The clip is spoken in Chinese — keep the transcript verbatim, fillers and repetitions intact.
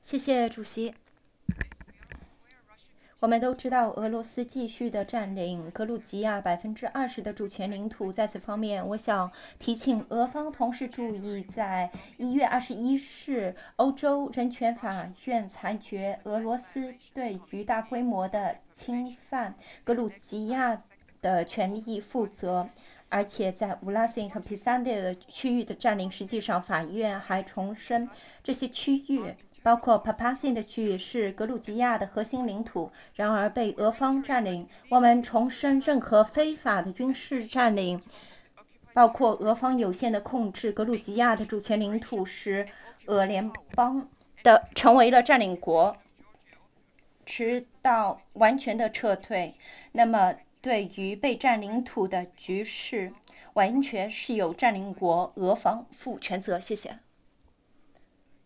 谢谢主席。我们都知道，俄罗斯继续的占领格鲁吉亚百分之二十的主权领土。在此方面，我想提醒俄方同时注意，在一月二十一日，欧洲人权法院裁决俄罗斯对于大规模的侵犯格鲁吉亚的权利负责。而且在乌拉辛和皮萨涅的区域的占领，实际上法院还重申这些区域，包括帕帕辛的区域是格鲁吉亚的核心领土，然而被俄方占领。我们重申，任何非法的军事占领，包括俄方有限的控制格鲁吉亚的主权领土，使俄联邦的成为了占领国，直到完全的撤退。那么对于被占领土的局势，完全是由占领国俄方负全责。谢谢。